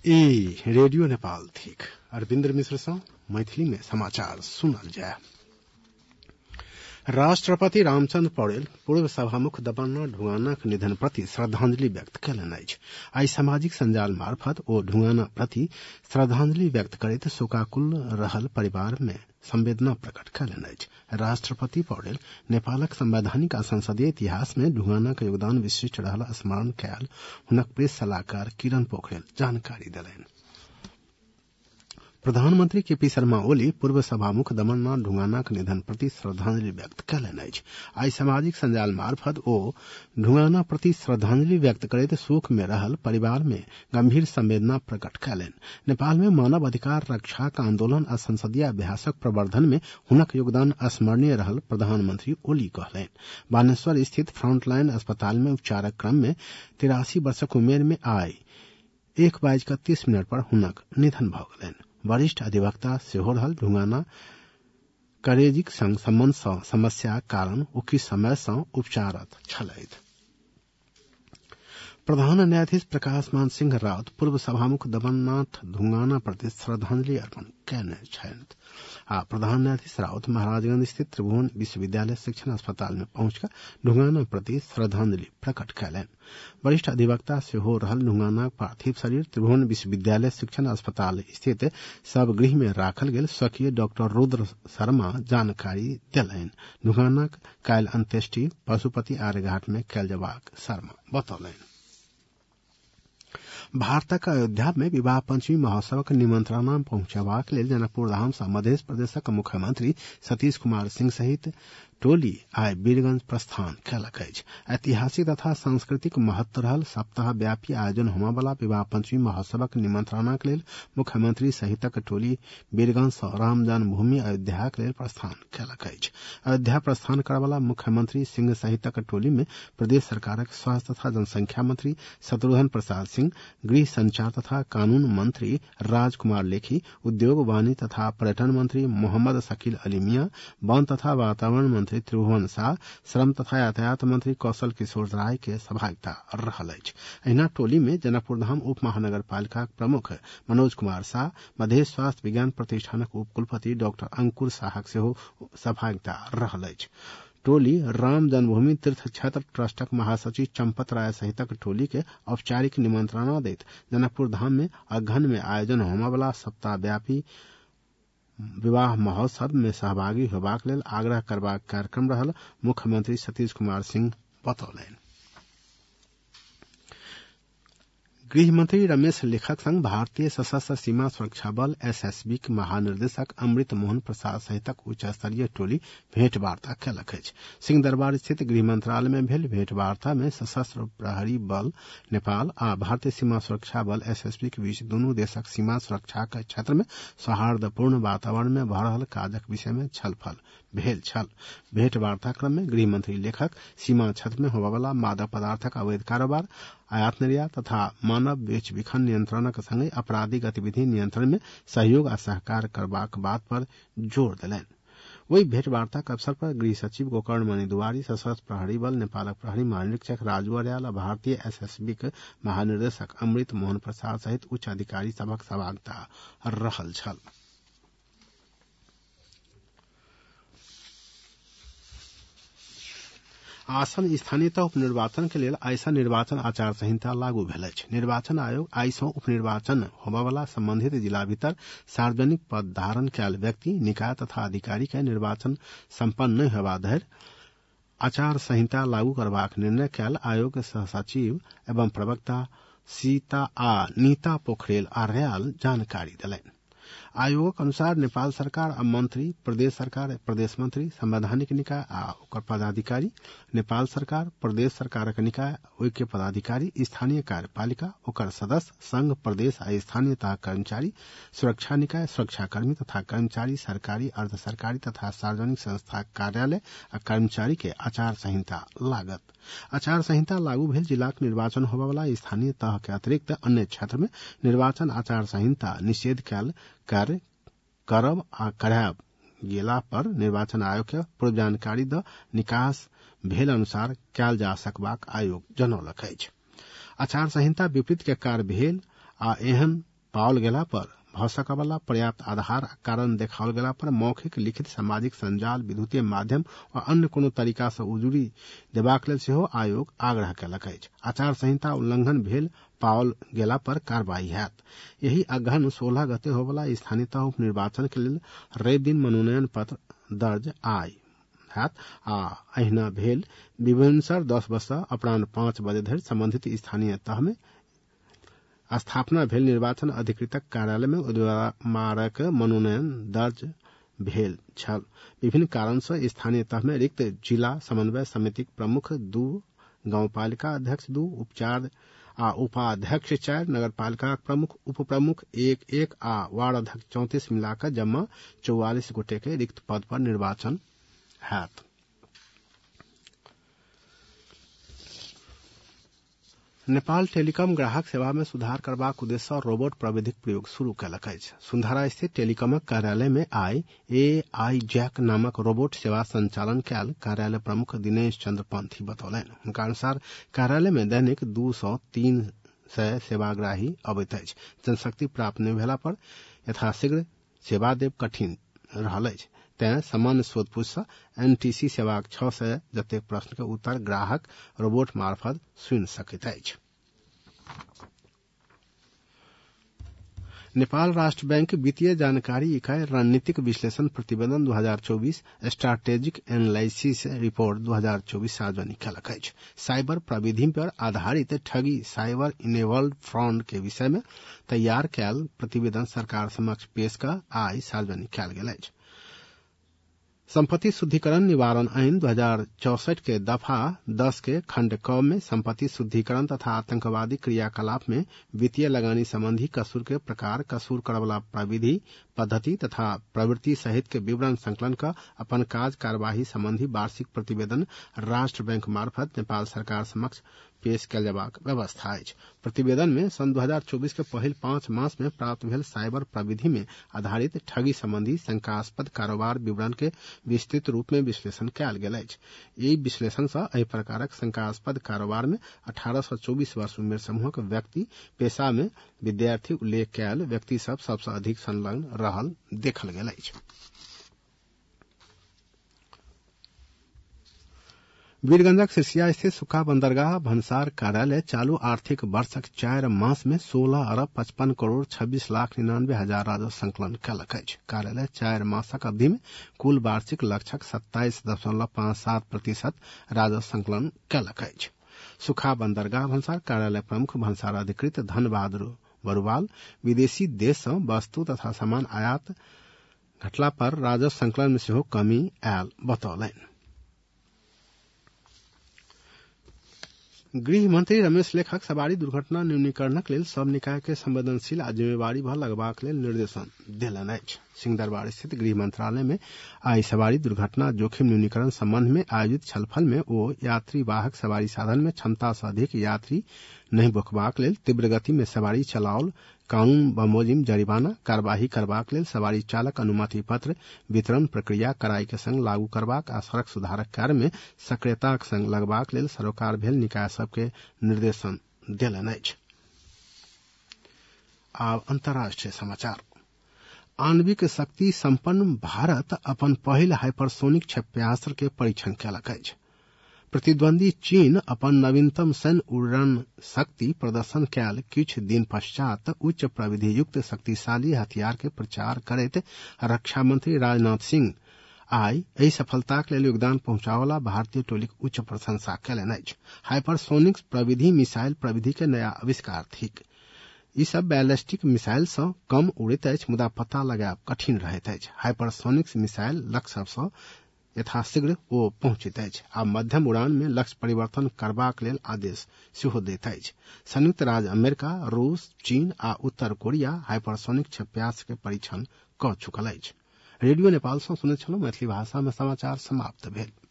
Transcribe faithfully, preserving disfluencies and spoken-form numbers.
ए radio Nepal थिक अरविंदर मिश्र सँ मैथिली में समाचार सुनल जाय। राष्ट्रपति रामचंद्र पौडेल पूर्व सभामुख दमन ढुंगानाक निधन प्रति श्रद्धांजलि व्यक्त कयलनि अछि। आइ सामाजिक संजाल मार्फत ओ ढुंगाना प्रति श्रद्धांजलि व्यक्त करैत शोकाकुल रहल परिवार में संवेदना प्रकट कयलनि अछि। राष्ट्रपति पौडेल नेपालक संवैधानिक आ संसदीय इतिहास में ढुंगानाक योगदान विशिष्ट रहल स्मरण कयल हुनक प्रेस सलाहकार किरण पोखरेल जानकारी देलनि। प्रधानमंत्री केपी शर्मा ओली पूर्व सभामुख दमननाथ ढुंगानाक निधन प्रति श्रद्धांजलि व्यक्त कयलनि अछि। आइ सामाजिक संजाल मार्फत ओ ढुंगाना प्रति श्रद्धांजलि व्यक्त करैत शोक में रहल परिवार में गंभीर संवेदना प्रकट कयलनि। नेपाल में मानव अधिकार रक्षाक आंदोलन आ संसदीय अभ्यासक प्रवर्धन में हुनक योगदान अस्मरणीय रहल प्रधानमंत्री ओली कहलनि। बानेश्वर स्थित फ्रंटलाइन अस्पताल में उपचारक क्रम में तिरासी वर्षक उमेर में आइ एक बाइज का तीस मिनट पर हुनक निधन भ गेलनि। वरिष्ठ अधिवक्ता सेहो रहल ढुंगाना करेजिक संग संबंध सँ समस्याक कारण ओ किछ समय सँ उपचारत छलैथ। प्रधान न्यायाधीश प्रकाश मान सिंह राउत पूर्व सभामुख दमननाथ ढुंगाना प्रति श्रद्धांजलि अर्पण कयने छथि। आ प्रधान न्यायाधीश राउत महाराजगंज स्थित त्रिभुवन विश्वविद्यालय शिक्षण अस्पताल में पहुंचकर ढुंगाना प्रति श्रद्धांजलि प्रकट कयलनि। वरिष्ठ अधिवक्ता सेहो रहल ढुंगानाक पार्थिव शरीर त्रिभुवन विश्वविद्यालय शिक्षण अस्पताल स्थित सब गृह में राखल गेल स्वकीय डॉक्टर रुद्र शर्मा जानकारी देलनि। ढुंगानाक काल्हि अंत्येष्टि पशुपति आर्यघाट में कयल जेबाक शर्मा बतौलनि। भारतक अयोध्या में विवाह पंचमी महोत्सवक निमंत्रणा पहुंचबाक लेल जनकपुर धाम सँ मध्य प्रदेशक मुख्यमंत्री सतीश कुमार सिंह सहित टोली आइ वीरगंज प्रस्थान कयलक अछि। ऐतिहासिक तथा सांस्कृतिक महत्व रहल सप्ताह व्यापी आयोजन होमय वाला विवाह पंचमी महोत्सवक निमंत्रणाक लेल मुख्यमंत्री सहितक टोली वीरगंज सँ राम जन्मभूमि अयोध्याक लेल प्रस्थान कयलक अछि। अयोध्या प्रस्थान करय वाला मुख्यमंत्री सिंह सहितक टोली में प्रदेश सरकारक स्वास्थ्य तथा जनसंख्या मंत्री शत्रुघ्न प्रसाद सिंह, गृह संचार तथा कानून मंत्री राजकुमार लेखी, उद्योग वाणिज्य तथा पर्यटन मंत्री मोहम्मद शकील अली मियां, वन तथा वातावरण मंत्री त्रिभुवन शाह, श्रम तथा यातायात मंत्री कौशल किशोर राय के सहभागिता रहल अछि। एहिना टोली में जनकपुर धाम उप महानगर पालिका प्रमुख मनोज कुमार शाह, मधेश स्वास्थ्य विज्ञान प्रतिष्ठानक उप कुलपति डॉक्टर अंकुर शाहक सेहो सहभागिता रहल अछि। टोली राम जन्मभूमि तीर्थ क्षेत्र ट्रस्टक महासचिव चंपत राय सहितक टोली के औपचारिक निमंत्रणा दैत जनकपुर धाम में अगहन में आयोजन होमय वाला सप्ताह व्यापी विवाह महोत्सव में सहभागी होबाक लेल आग्रह करबाक कार्यक्रम रहल मुख्यमंत्री सतीश कुमार सिंह बतौलनि। गृह मंत्री रमेश लेखक संग भारतीय सशस्त्र सीमा सुरक्षा बल एसएसबी के महानिर्देशक अमृत मोहन प्रसाद सहितक उच्च स्तरीय टोली भेंटवार्ता कयलक अछि। सिंह दरबार स्थित गृह मंत्रालय में भेल भेंटवार्ता में सशस्त्र प्रहरी बल नेपाल आ भारतीय सीमा सुरक्षा बल एसएसबी के बीच दुनू देशक सीमा सुरक्षा के क्षेत्र में सौहार्दपूर्ण वातावरण में भऽ रहल काजक विषय में छलफल भेल छल। भेंटवार्ता क्रम में गृह मंत्री लेखक सीमा क्षेत्र में होबय वाला मादक पदार्थक अवैध कारोबार, आयात निर्यात तथा मानव बेच बिखन नियंत्रणक संगे आपराधिक गतिविधि नियंत्रण में सहयोग आ सहकार करबाक बात पर जोर देलनि। वही भेंटवार्ताक अवसर पर गृह सचिव गोकर्ण मणि दुआरी, सशस्त्र प्रहरी बल नेपालक प्रहरी महानिरीक्षक राजू अर्याल आ भारतीय एसएसबी के महानिर्देशक अमृत मोहन प्रसाद सहित उच्च अधिकारी सभक सहभागिता रहल छल। आसन स्थानीयता उपनिर्वाचन के लेल आइ सँ निर्वाचन आचार संहिता लागू भेल अछि। निर्वाचन आयोग आइ सँ उपनिर्वाचन होबय वाला संबंधित जिला भीतर सार्वजनिक पद धारण कयल व्यक्ति, निकाय तथा अधिकारी के निर्वाचन संपन्न नहि हेबा धरि आचार संहिता लागू करबाक निर्णय कयल आयोग सहसचिव एवं प्रवक्ता सीता आ नीता पोखरेल आर्याल जानकारी देलनि। आयोगक अनुसार नेपाल सरकार आ मंत्री, प्रदेश सरकार, प्रदेश मंत्री, संवैधानिक निकाय आ ओकर पदाधिकारी, नेपाल सरकार, प्रदेश सरकारक निकाय, ओहि के पदाधिकारी, स्थानीय कार्यपालिका, ओकर सदस्य, संघ, प्रदेश आ स्थानीय तह कर्मचारी, सुरक्षा निकाय, सुरक्षाकर्मी तथा कर्मचारी, सरकारी, अर्ध सरकारी तथा सार्वजनिक संस्था कार्यालय आ कर्मचारी के आचार संहिता लागत। आचार संहिता लागू भेल जिलाक निर्वाचन होबय वाला स्थानीय तह के अतिरिक्त अन्य क्षेत्र में निर्वाचन आचार संहिता निषेध कयल कार्य करब आ करायब गेला पर निर्वाचन आयोग के पूर्व जानकारी द निकास भेल अनुसार कयल जा सकबाक आयोग जनौलक अछि। आचार संहिता विपरीत के कार्य भेल आ एहन पाओल गेला पर भ सकवला पर्याप्त आधार कारण देखाओल गेला पर मौखिक लिखित सामाजिक संजाल विद्युतीय माध्यम व अन्य कोनो तरीका सँ उजुरी देबाक लेल सेहो आयोग आग्रह कयलक अछि। आचार संहिता उल्लंघन भेल पाओल गेला पर कार्रवाई हैत। यही अगहन सोलह गते होबला स्थानीय तह उप निर्वाचन के लेल रवि दिन मनोनयन पत्र दर्ज आइ हैत आ अहिना भेल विभिन्नसर दस बजे अपराह्न पांच बजे धरि संबंधित स्थानीय तह में स्थापना भेल निर्वाचन अधिकृतक कार्यालय में उम्मीदवारक मनोनयन दर्ज भेल छल। विभिन्न कारण से स्थानीय तह में रिक्त जिला समन्वय समिति प्रमुख दू, गांवपालिका अध्यक्ष दू, उपचार आ उपाध्यक्ष चार, नगरपालिका प्रमुख उप प्रमुख एक एक आ वार्ड अध्यक्ष चौंतीस मिलाकर जमा चौवालीस गोटे के रिक्त पद पर निर्वाचन हैत। नेपाल टेलीकॉम ग्राहक सेवा में सुधार करबाक उद्देश्य रोबोट प्रविधिक प्रयोग शुरू कयलक अछि। सुंधारा स्थित टेलीकॉमक कार्यालय में आई ए आई जैक नामक रोबोट सेवा संचालन कयल कार्यालय प्रमुख दिनेश चंद्र पंथी बतौलनि। हुनका अनुसार कार्यालय में दैनिक दू सौ तीन सय सेवाग्राही अबैत अछि। जनशक्ति प्राप्त नहि भेला पर यथाशीघ्र सेवा देब कठिन रहल अछि। तें सामान्य शोध पूछ सँ एनटीसी सेवाक छह सय जतेक प्रश्न के उत्तर ग्राहक रोबोट मार्फत सुनि सकैत अछि। नेपाल राष्ट्र बैंक वित्तीय जानकारी इकाई रणनीतिक विश्लेषण प्रतिवेदन दू हजार चौबीस स्ट्रैटेजिक एनालिसिस रिपोर्ट दू हजार चौबीस सार्वजनिक कयलक अछि। साइबर प्रविधि पर आधारित ठगी साइबर इनेबल्ड फ्रॉड के विषय में तैयार कयल प्रतिवेदन सरकार समक्ष पेश कऽ आइ सार्वजनिक कयल गेल अछि। संपत्ति शुद्धिकरण निवारण आईन दो हजार चौसठ के दफा दस के खंड क में संपत्ति शुद्धिकरण तथा आतंकवादी क्रियाकलाप में वित्तीय लगानी संबंधी कसूर के प्रकार, कसूर करवला प्रविधि, पद्धति तथा प्रवृत्ति सहित के विवरण संकलन का अपन काज कार्यवाही संबंधी वार्षिक प्रतिवेदन राष्ट्र बैंक मार्फत नेपाल सरकार समक्ष पेश कयल जयबाक व्यवस्था अछि। प्रतिवेदन में सन दू हजार चौबीस के पहिल पांच मास में प्राप्त भेल साइबर प्रविधि में आधारित ठगी संबंधी शंकास्पद कारोबार विवरण के विस्तृत रूप में विश्लेषण कयल गेल अछि। एहि विश्लेषण सँ एहि प्रकारक शंकास्पद कारोबार में अठारह सँ चौबीस वर्ष उम्र समूहक व्यक्ति, पेशा में विद्यार्थी उल्लेख कयल व्यक्ति सब सबसँ अधिक संलग्न रहल देखल गेल अछि। वीरगंजक सिरसिया स्थित सुखा बंदरगाह भन्सार कार्यालय चालू आर्थिक वर्षक चार मास में सोलह अरब पचपन करोड़ छब्बीस लाख निन्यानवे हजार राजस्व संकलन कयलक अछि। कार्यालय चार मासक अवधि में कुल वार्षिक लक्ष्यक सत्ताईस दशमलव पांच सात प्रतिशत राजस्व संकलन कयलक अछि। सुखा बंदरगाह भन्सार कार्यालय प्रमुख भन्सार अधिकृत धन बहादुर बरुवाल विदेशी देश सँ वस्तु तथा सामान आयात घटला पर राजस्व संकलन में सेहो कमी आयल बतौलनि। गृह मंत्री रमेश लेखक सवारी दुर्घटना न्यूनीकरणक लेल सब निकाय के संवेदनशील आ जिम्मेवारी भऽ लगबाक लेल निर्देशन देलनि अछि। सिंहदरबार स्थित गृह मंत्रालय में आई सवारी दुर्घटना जोखिम न्यूनीकरण संबंध में आयोजित छलफल में ओ यात्री वाहक सवारी साधन में क्षमता सँ अधिक यात्री नहीं बोखबाक लेल तीव्र गति में सवारी चलाओल, कानून बमोजिम जरिमाना कार्यवाही करबाक लेल सवारी चालक अनुमति पत्र वितरण प्रक्रिया कड़ाई के संग लागू करबाक आ सड़क सुधारक कार्य में सक्रियताक संग लगबाक लेल सरोकार भेल निकाय सभ के निर्देशन देलनि अछि। आब अंतर्राष्ट्रीय समाचार। आणविक शक्ति संपन्न भारत अपन पहिल हाइपरसोनिक क्षेपणास्त्र के परीक्षण कयलक अछि। प्रतिद्वंदी चीन अपन नवीनतम सैन्य उड़ान शक्ति प्रदर्शन कयल किछु दिन पश्चात उच्च प्रविधि युक्त शक्तिशाली हथियार के प्रचार करैत रक्षा मंत्री राजनाथ सिंह आई एहि सफलताक लेल योगदान पहुंचावला भारतीय टोलीक उच्च प्रशंसा कयलनि अछि। हाइपरसोनिक प्रविधि मिसाइल प्रविधि के नया आविष्कार थिक। ई सब बैलिस्टिक मिसाइल सँ कम उड़ैत अछि मुदा पता लगायब कठिन रहैत अछि। हाइपरसोनिक मिसाइल लक्ष्य सभ सँ यथाशीघ्र ओ पहुंचैत अछि आ मध्यम उड़ान में लक्ष्य परिवर्तन करबाक लेल आदेश सेहो दैत अछि। संयुक्त राज्य अमेरिका, रूस, चीन आ उत्तर कोरिया हाइपरसोनिक क्षेपणास्त्र के परीक्षण कऽ चुकल अछि। रेडियो नेपाल सँ सुनैत छलहुँ। मैथिली भाषा में समाचार समाप्त भेल।